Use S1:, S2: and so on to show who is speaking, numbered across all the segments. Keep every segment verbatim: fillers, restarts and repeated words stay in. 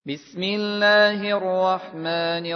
S1: بسم الله الرحمن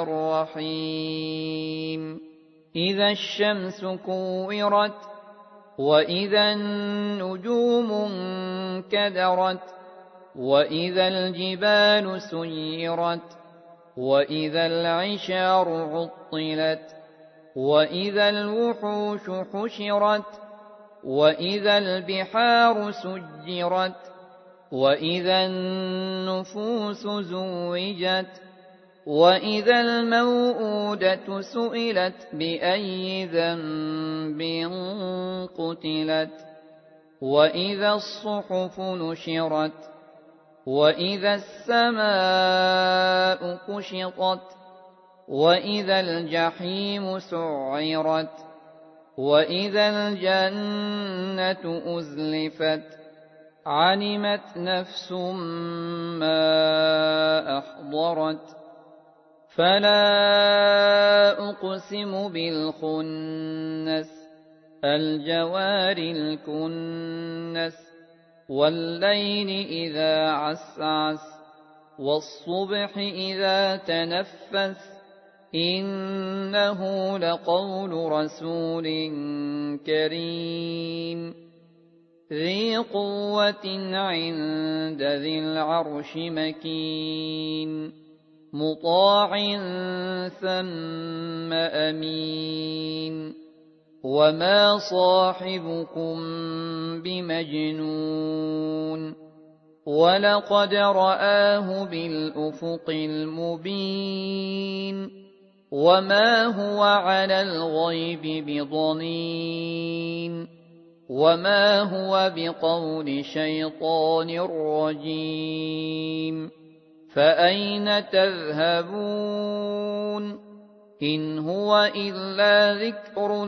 S1: الرحيم إذا الشمس كورت وإذا النجوم انكدرت وإذا الجبال سيرت وإذا العشار عطلت وإذا الوحوش حشرت وإذا البحار سجرت وإذا النفوس زوجت وإذا الموءودة سئلت بأي ذنب قتلت وإذا الصحف نشرت وإذا السماء كشطت وإذا الجحيم سعرت وإذا الجنة أزلفت علمت نفس ما أحضرت فلا أقسم بالخنس الجوار الكنس والليل إذا عسعس والصبح إذا تنفس إنه لقول رسول كريم ذي قوة عند ذي العرش مكين مطاع ثم أمين وما صاحبكم بمجنون ولقد رآه بالأفق المبين وما هو على الغيب بضنين وما هو بقول شيطان رجيم فأين تذهبون إن هو إلا ذكر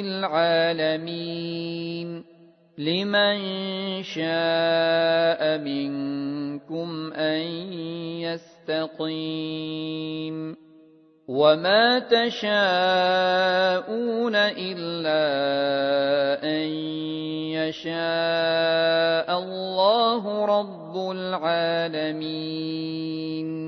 S1: للعالمين لمن شاء منكم أن يستقيم وما تشاءون إلا أن يشاء الله رب العالمين.